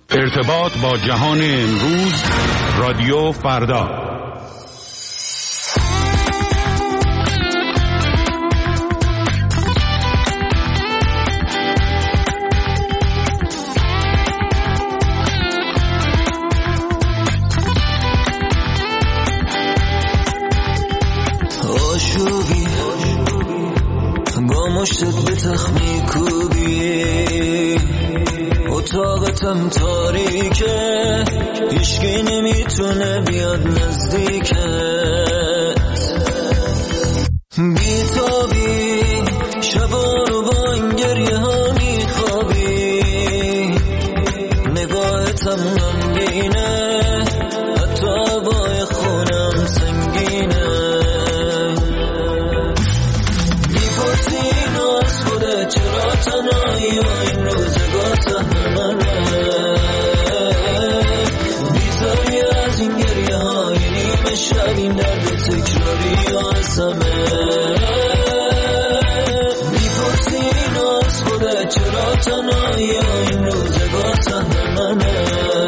ارتباط با جهان امروز، رادیو فردا. آشوبی با مشتت به تخمی کوبی، اتاقتم تاریکه، هیچکی نمیتونه بیاد نزدیکت، بیتابی شبا رو با این گریه ها میخوابی، نگاهتم غمگینه، حتی بای خونم سنگینه، میپرسی اینو از خودت چرا تنهایی و این روزگار سهم منه، بیزاری از این گریه های نیمه شب، این درد تکراری و عصمه، میپرسی اینو از خودت چرا تنهایی و این روزگار سهم منه،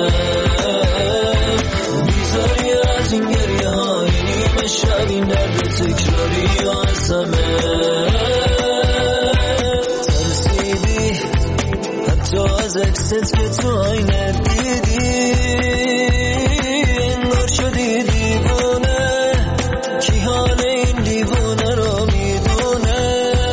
بیزاری از این گریه های نیمه شب، این درد تکراری و عصمه، از اکست که تو آینه دیدی، انگار شدی دیوونه، کی حال این دیوونه رو میدونه،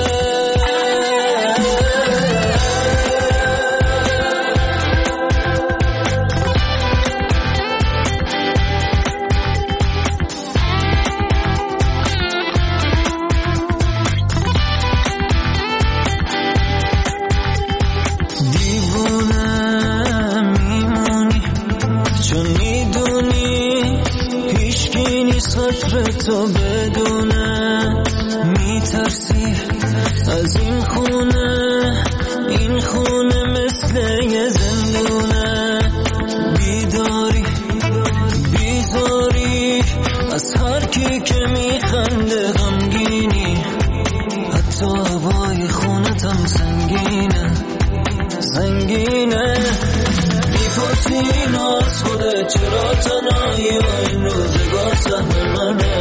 تو بدونه، میترسی از این خونه مثل یه زندونه، بیداری بیزاری از هر کی که میخنده غمگینی، حتی هوای خونتم سنگینه، میپرسی اینو از خودت چرا تنهایی و این روزگار سهم منه،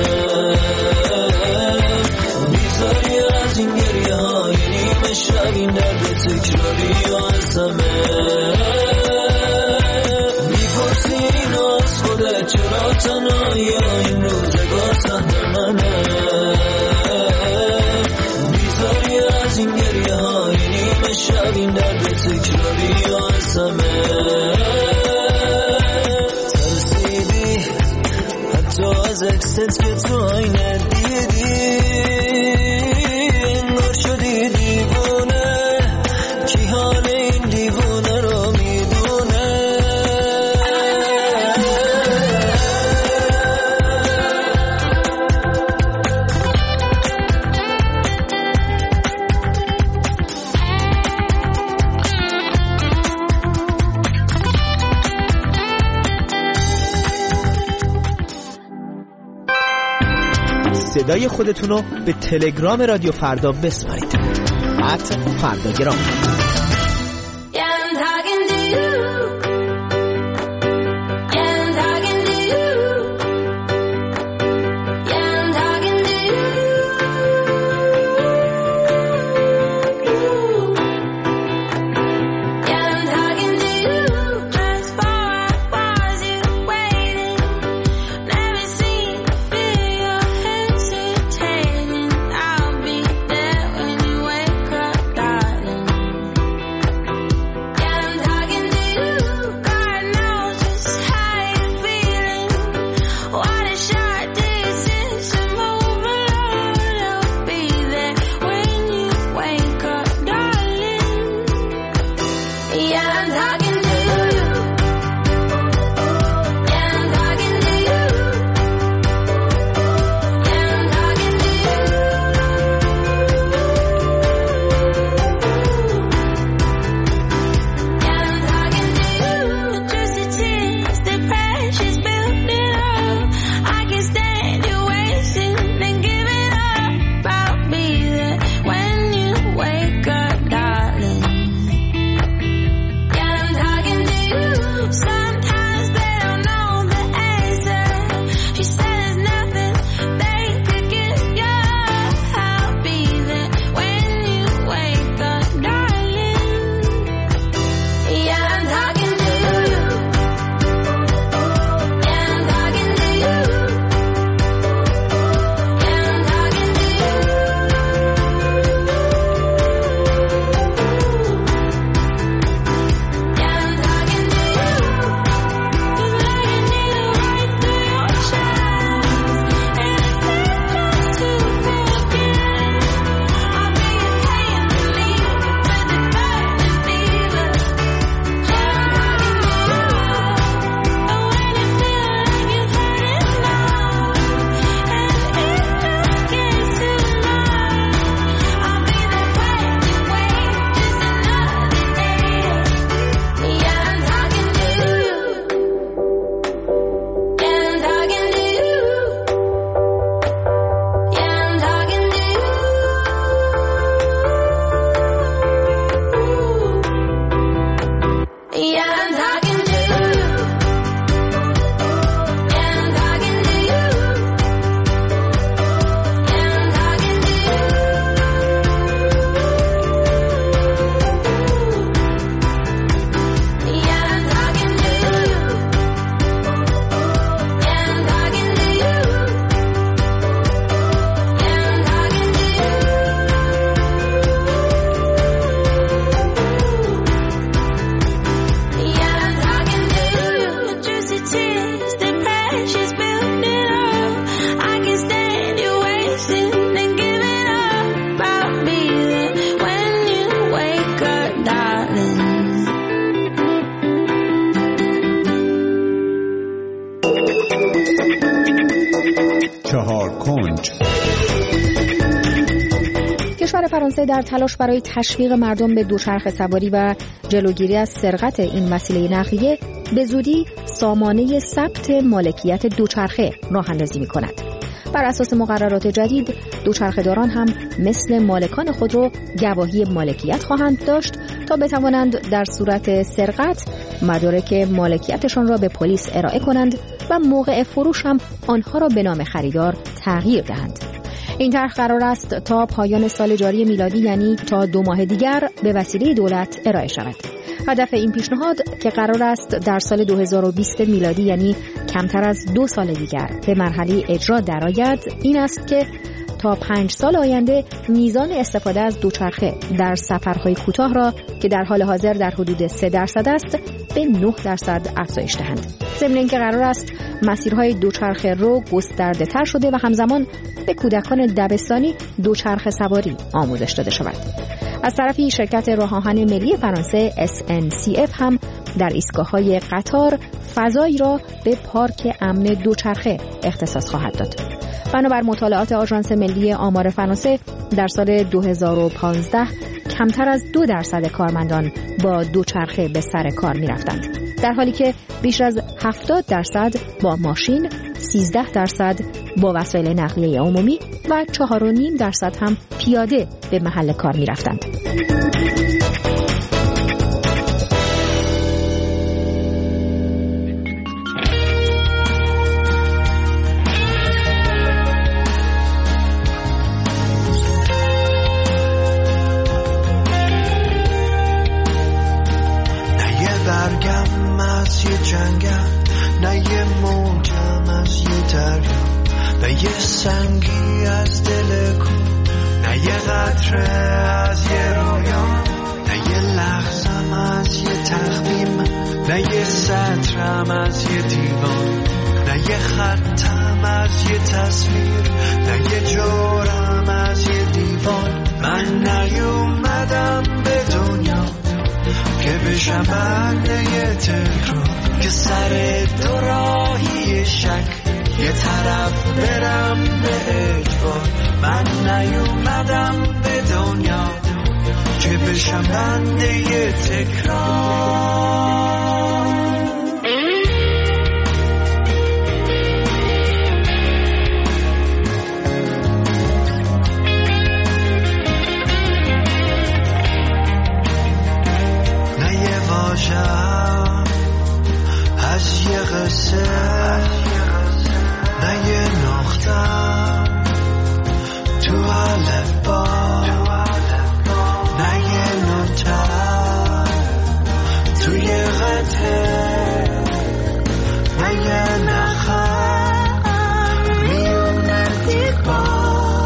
بیزاری از این گریه های نیمه شب، این درد تکراری و عصمه، میپرسی اینو از خودت چرا تنهایی و این روزگار سهم منه، بیزاری از این گریه های نیمه شب، این درد تکراری و عصمه، ترسیدی حتی از اکست که تو آینه دیدی، انگار شدی دیوونه، کی حال این دیوونه رو میدونه، صدای خودتون رو به تلگرام رادیو فردا بسپارید. @فرداگرام. کشور فرانسه در تلاش برای تشویق مردم به دوچرخه سواری و جلوگیری از سرقت این وسیله نقلیه به زودی سامانه ثبت مالکیت دوچرخه راه اندازی می‌کند. بر اساس مقررات جدید دوچرخه‌داران هم مثل مالکان خودرو گواهی مالکیت خواهند داشت تا بتوانند در صورت سرقت مدارک مالکیتشان را به پلیس ارائه کنند و موقع فروش هم آنها را به نام خریدار تغییر دهند. این طرح قرار است تا پایان سال جاری میلادی یعنی تا 2 ماه دیگر به وسیله دولت ارائه شود. هدف این پیشنهاد که قرار است در سال 2020 میلادی یعنی کمتر از 2 سال دیگر به مرحله اجرا درآید این است که تا 5 سال آینده میزان استفاده از دوچرخه در سفرهای کوتاه را که در حال حاضر در حدود 3% است به 9% افزایش دهند. ضمن اینکه قرار است مسیرهای دوچرخه رو گسترده تر شده و همزمان به کودکان دبستانی دوچرخه سواری آموزش داده شود. از طرفی شرکت راه آهن ملی فرانسه SNCF هم در ایستگاه‌های قطار فضایی را به پارک امن دوچرخه اختصاص خواهد داد. بنابر مطالعات آژانس ملی آمار فرانسه در سال 2015 کمتر از 2% کارمندان با دوچرخه به سر کار می‌رفتند، در حالی که بیش از 70% با ماشین، 13% با وسایل نقلیه عمومی و 4.5% هم پیاده به محل کار می‌رفتند. سنگی از دل کو، نه یه قطره از یه رویان، نه یه لحظم از یه تخمیم، نه یه سطرم از یه دیوان، نه یه خطم از یه تصویر، نه یه جورم از یه دیوان. من نیومدم به دنیا که بشم بنده یه تکرار، که سر دو راهی شک یه طرف برم به اجبار. من نیومدم به دنیا که بشم بنده یه تکرار. نه یه واژه‌ام، از یه قصه نه یه نقطه تو الفبا نه یه نوته توی قطعه نه یه نخه میونه دیگبار.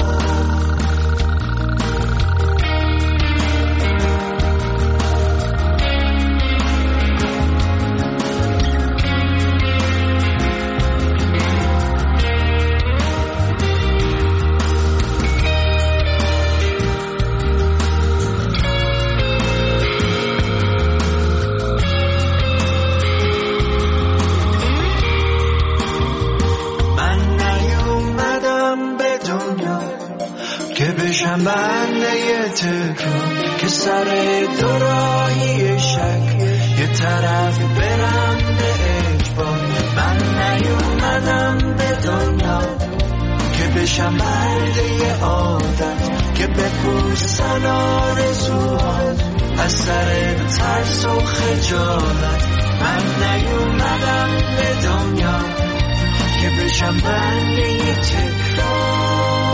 بشم بنده تکرار که سر دوراهی شک یه طرف برم به اجبار. من نیومدم به دنیا که بشم بنده عادت که بپوسن آرزوها از سر ترس و خجالت. من نیومدم به دنیا که بشم بنده تکرار.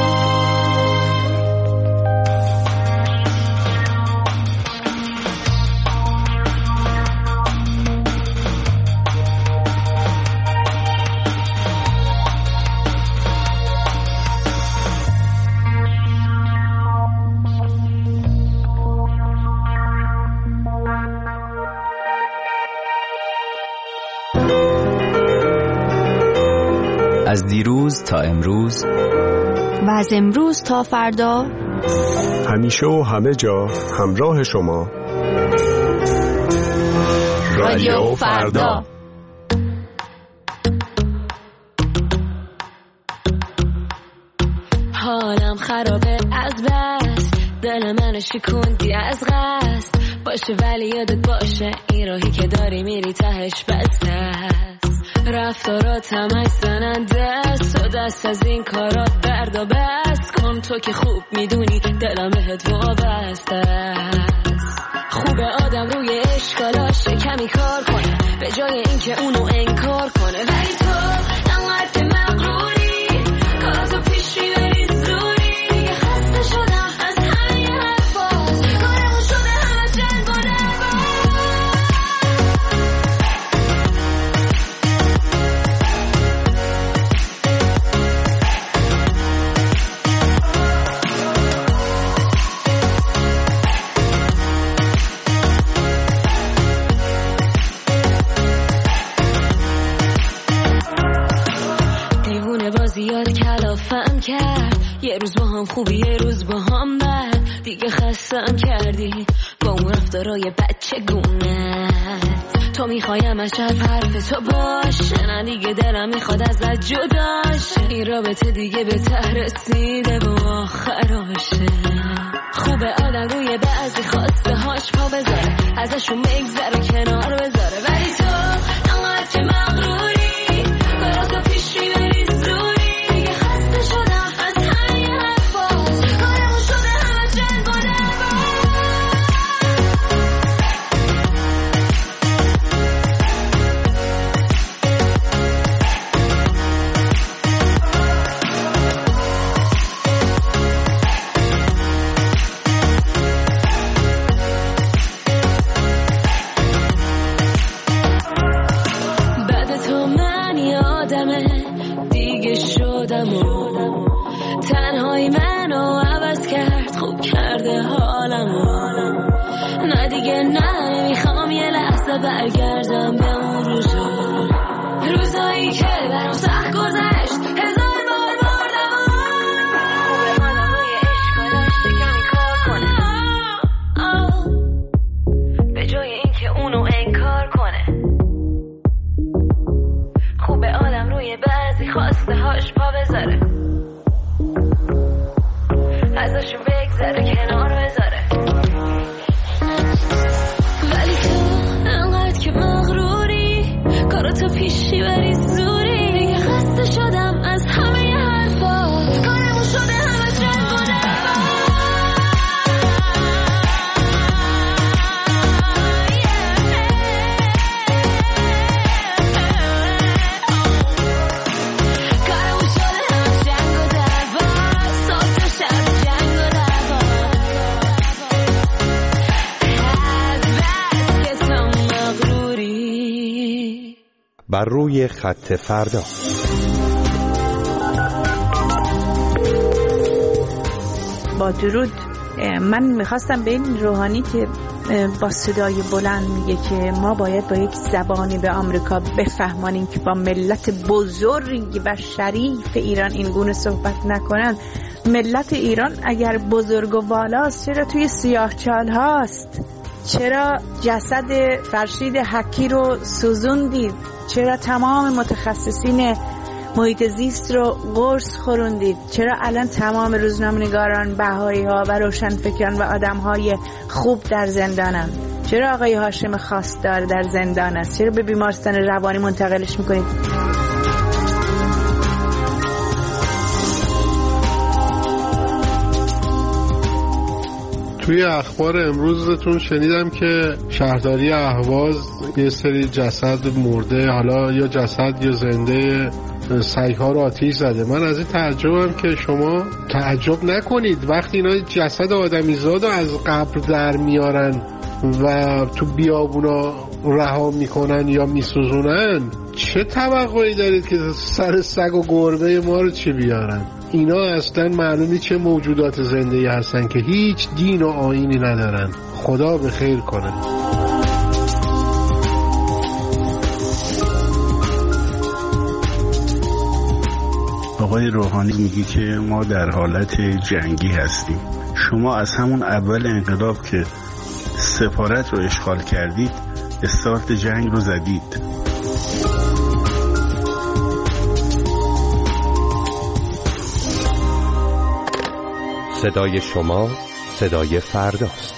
از دیروز تا امروز و از امروز تا فردا، همیشه و همه جا همراه شما. رادیو فردا. حالم خرابه از بس، دل منو شکوندی از قصد. باشه ولی یادت باشه این راهی که داری میری تهش بسته است. رفتارات همش زننده است و دست از این کارات درد و بست کن. تو که خوب میدونی دلم بهت وابسته است. خوبه آدم روی اشکالاش کمی کار کنه به جای اینکه اونو انکار کنه. ولی تو انقدر که مغروری کاراتو پیش میبری زوری. خسته شدم از همه حرفات، کارمون شده همه جنگ و دعوا. زیاد کلافم کرد، یه روز با هم خوبی یه روز با هم بد. دیگه خستم کردی با اون رفتارای بچه گونت. تو میخوایم از شب حرف تو باشه، نه دیگه دلم میخواد ازت جداشه. این رابطه دیگه به ته رسیده و آخراشه. خوبه آدم روی بعضی خواسته هاش پا بذاره، ازشون بگذره کنار بذاره. ولی تو انقدر که مغروری کاراتو پیش میبری زوری. تنهایی منو عوض کرد، خوب کرده حالمو. نه دیگه نه، میخوام یه لحظه برگردم به اون روزایی که برام سخت گذشت. هزار بار بردم آدم روی اشکالاش کمی کار کنه به جای اینکه اونو انکار کنه. خوبه آدم روی بعضی خواسته هاش پا بذاره، ازشون بگذره کنار بذاره. ولی تو انقدر که مغروری کاراتو پیشی بری زوری. دیگه خسته شدم از همه حرفات، کارمون شده همه جنگ و دعوا. بر روی خط فردا. با درود. من میخواستم به این روحانی که با صدای بلند میگه که ما باید با یک زبانی به آمریکا بفهمانیم که با ملت بزرگ و شریف ایران این گونه صحبت نکنن. ملت ایران اگر بزرگ و والاست چرا توی سیاهچال هاست؟ چرا جسد فرشید حکی رو سوزوندید؟ چرا تمام متخصصین محیط زیست رو قرص خوروندید؟ چرا الان تمام روزنامه‌نگاران، بهایی ها و روشنفکران و آدم های خوب در زندانن؟ چرا آقای هاشم خواستار در زندان است؟ چرا به بیمارستان روانی منتقلش میکنید؟ توی اخبار امروزتون شنیدم که شهرداری اهواز یه سری جسد مرده، حالا یا جسد یا زنده، سگ‌ها رو آتیش زده. من از این تعجبم که شما تعجب نکنید وقتی اینا جسد آدمیزاد رو از قبر در میارن و تو بیابونا رها میکنن یا میسوزونن، چه توقعی دارید که سر سگ و گربه ما رو چی بیارن؟ اینا اصلا معلومی چه موجودات زنده‌ای هستن که هیچ دین و آیینی ندارن. خدا به خیر کنه. آقای روحانی میگی که ما در حالت جنگی هستیم. شما از همون اول انقلاب که سفارت رو اشغال کردید استارت جنگ رو زدید. صدای شما صدای فرداست.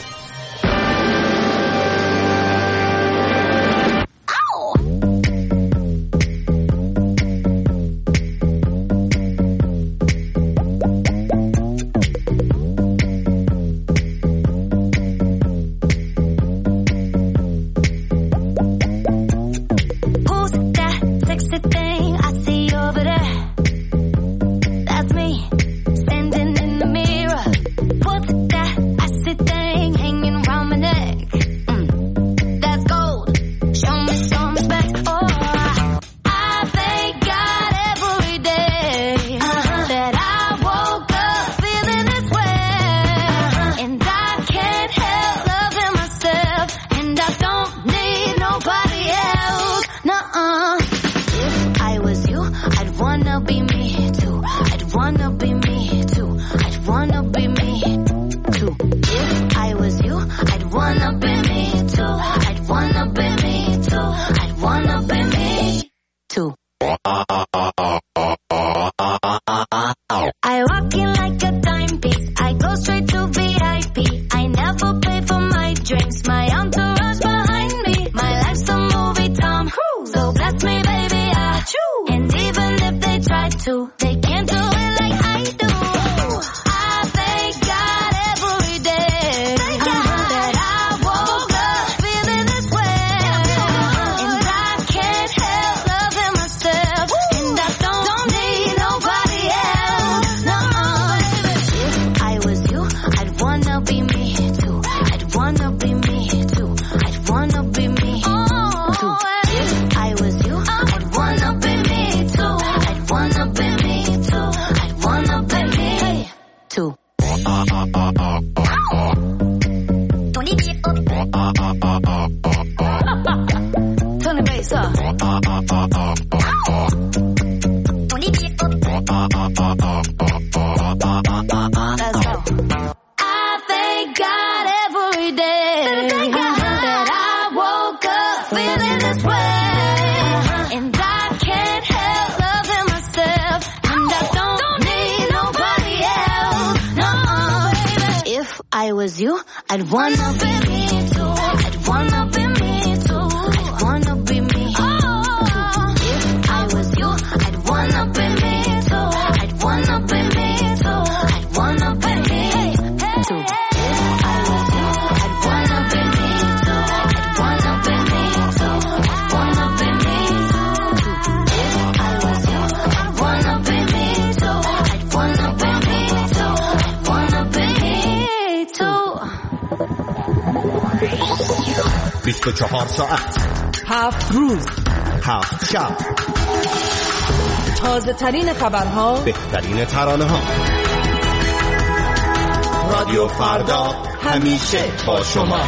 I was you, I'd wanna be me too. I'd wanna be me too. I'd wanna be me too. If I was you, I'd wanna be me too. I'd wanna be me too. I'd wanna be me too. If I was you, I'd wanna be me too. I'd wanna be me too. I'd wanna be me too. If I was you, I'd wanna be me too. I'd wanna be me too. I'd wanna be me too. 24 ساعت 7 روز 7 شب. تازه ترین خبرها، بهترین ترانه ها. رادیو فردا همیشه با شما.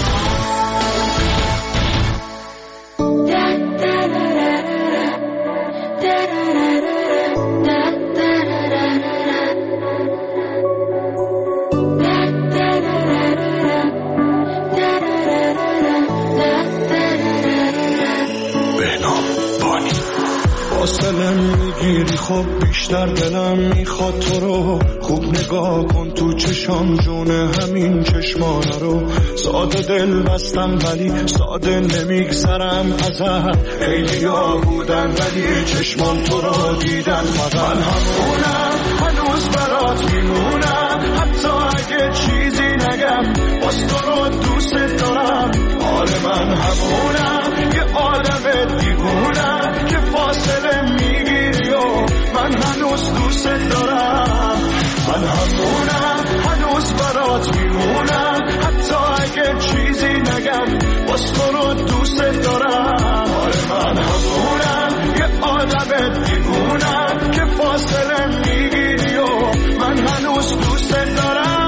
فاصله میگیری خب بیشتر دلم میخواد تو رو خوب نگاه کن تو چشام جونه همین چشمانه رو ساده دل بستم ولی ساده نمیگذرم ازت خیلی ها بودن ولی چشمان تو رو دیدن فقط من همونم هنوز برات میمونم حتی اگه چیزی نگم باز تو رو دوست دارم آره من همونم یه آدم دیوونم که فاصله میگیری و من هنوز دوست دارم من همونم هنوز برات میمونم حتی اگه چیزی نگم باز تو رو دوست دارم آره من همونم یه آدم دیوونم که فاصله میگیری و من هنوز دوست دارم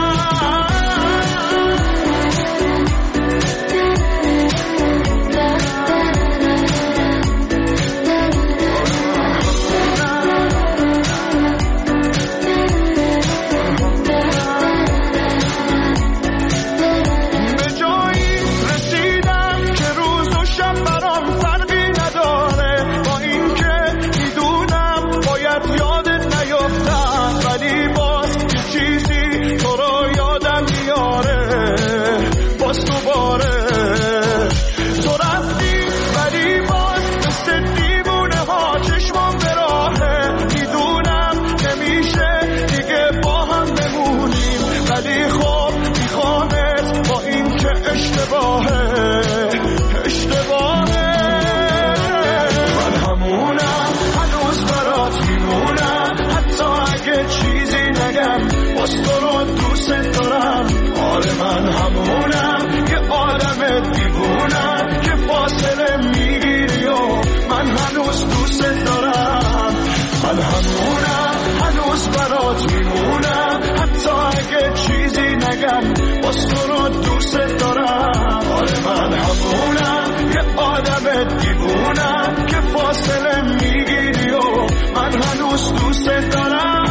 من همونم یه آدم دیوونم که فاصله میگیری و من هنوز دوست دارم من همونم هنوز برات میمونم حتی اگه چیزی نگم باز تو رو دوست دارم آره من همونم یه آدم دیوونم که فاصله میگیری و من هنوز دوست دارم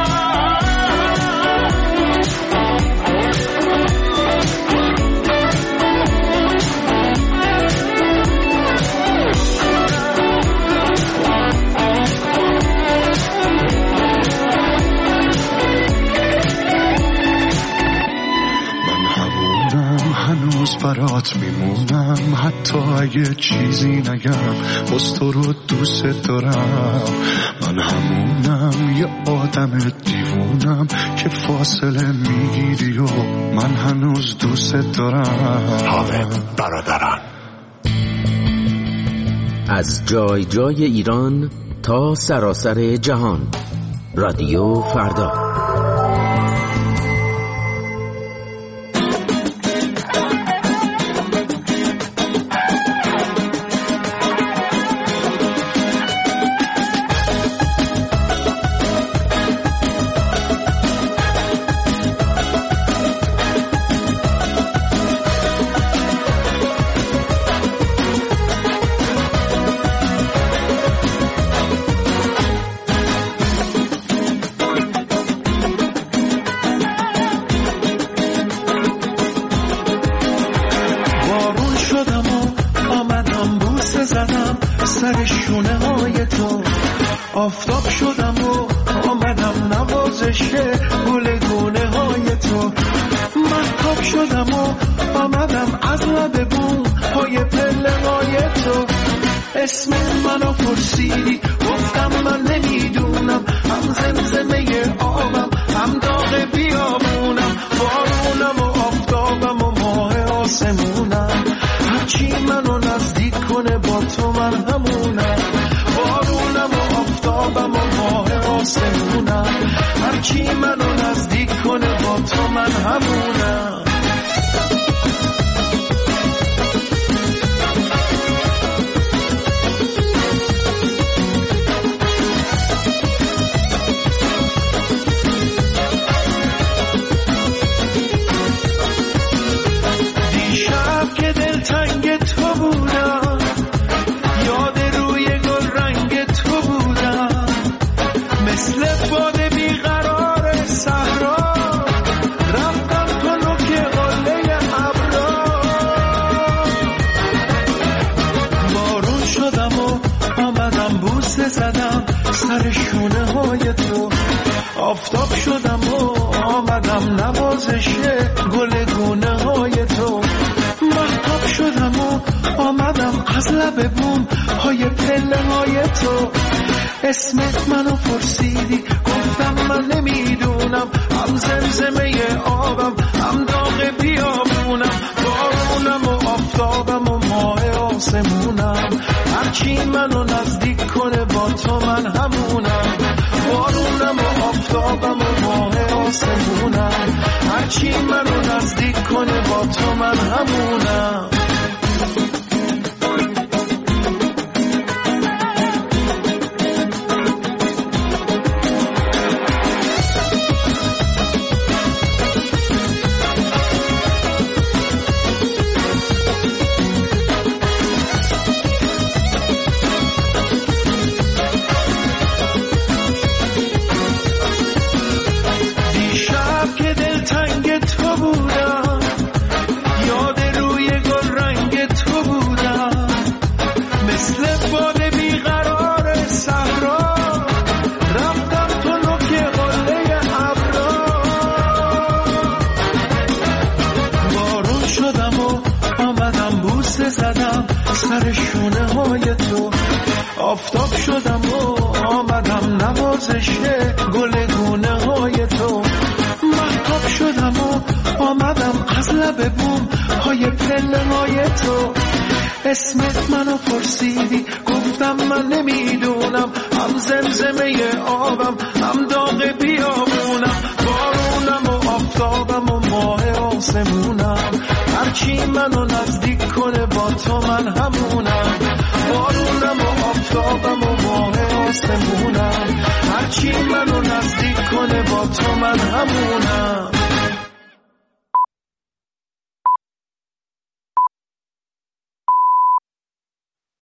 برات میمونم حتی اگه چیزی نگم باز تو رو دوست دارم من همونم یه آدم دیوونم که فاصله میگیری و من هنوز دوست دارم حامد برادران از جای جای ایران تا سراسر جهان رادیو فردا آفتاب شدم و آمدم نوازش گل گونه های تو محتاب شدم و آمدم از لب بوم های پله های تو اسم منو پرسیدی گفتم من نمیدونم هم زمزمه آبم هم داغ بیابونم بارونم و آفتابم و ماه آسمونم هرچی منو نزدیک کنه با تو من همونم بارونم و آفتابم و ماه آسمونم هرچی منو نزدیک کنه با تو من همونم بوسه زدم سر شونه های تو، آفتاب شدم و آمدم نوازش گل گونه های تو، مهتاب شدم و آمدم از لب بوم های پله های تو، اسمت منو پرسیدی گفتم من نمیدونم، هم زمزمه آبم هم داغ بیابونم، بارونم و آفتابم و ماه آسمونم، هرچی منو نزدیک کنه با تو من همونم، بارونم و آفتابم و ماه آسمونم، هرچی منو نزدیک کنه با تو من همونم. سر شونه های تو، آفتاب شدم و آمدم نوازش گل گونه های تو، مهتاب شدم و آمدم از لب بوم های پله های تو، اسمت منو پرسیدی گفتم من نمیدونم، هم زمزمه آبم هم داغ بیابونم، بارونم و آفتابم و ماه آسمونم، هرچی منو نزدیک کنه با تو من همونم، بارونم و آفتابم و ماه آسمونم، هرچی منو نزدیک کنه با تو من همونم.